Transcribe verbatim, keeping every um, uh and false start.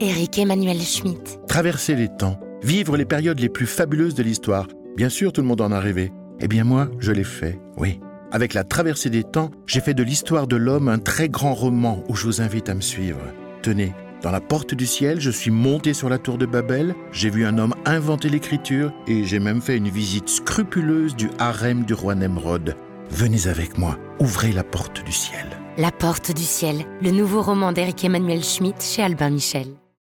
Éric Emmanuel Schmitt. Traverser les temps, vivre les périodes les plus fabuleuses de l'histoire. Bien sûr, tout le monde en a rêvé. Eh bien moi, je l'ai fait, oui. Avec la traversée des temps, j'ai fait de l'histoire de l'homme un très grand roman où je vous invite à me suivre. Tenez, dans la porte du ciel, je suis monté sur la tour de Babel, j'ai vu un homme inventer l'écriture et j'ai même fait une visite scrupuleuse du harem du roi Nemrod. Venez avec moi, ouvrez la porte du ciel. La porte du ciel, le nouveau roman d'Éric Emmanuel Schmitt chez Albin Michel.